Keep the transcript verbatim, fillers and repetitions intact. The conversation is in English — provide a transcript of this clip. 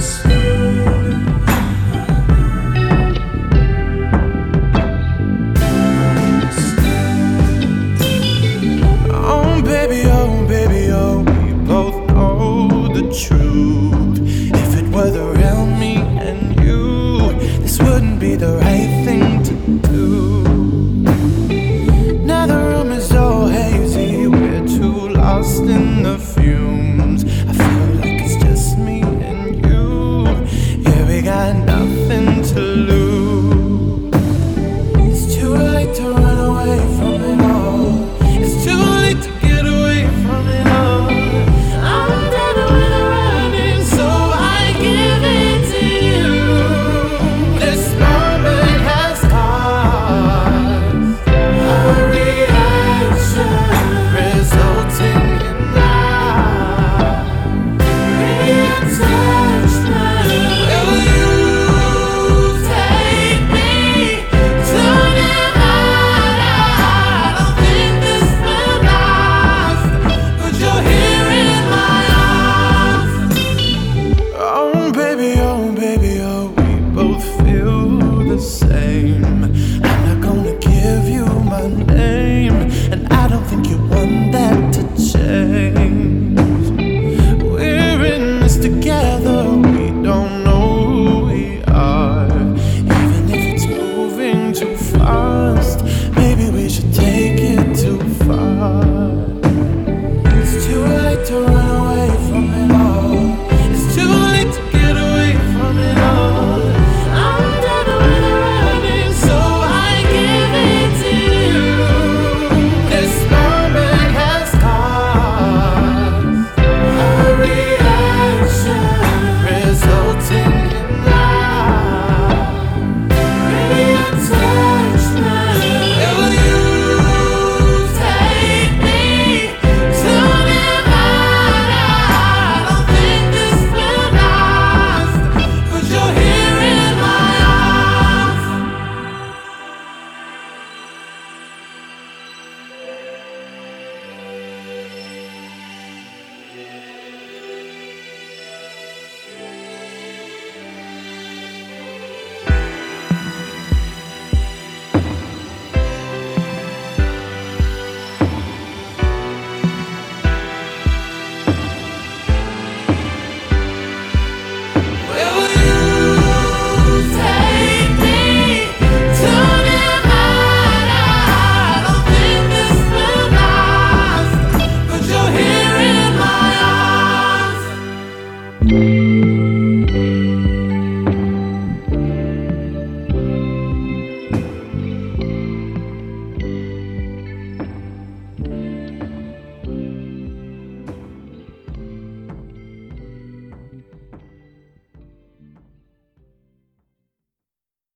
Oh baby, oh baby, oh, we both know the truth. If it were the real me and you, this wouldn't be the right thing to do. Now the room is so hazy, we're too lost in the fumes. I feel like it's just me and you. Yeah, we got nothing to lose. It's too late to run away from it all. It's too late to get away from it all. I'm done with running, so I give it to you. This moment has caused a reaction resulting in that reattachment. Will you take me to Nevada? I don't think this will last, but you're here in my arms. Oh baby, oh baby, oh, we both feel the same. I'm not gonna give you my name, and I don't think you want that to change. We're in this together, we don't know who we are. Even if it's moving too fast, maybe we should take it too far. It's too late to run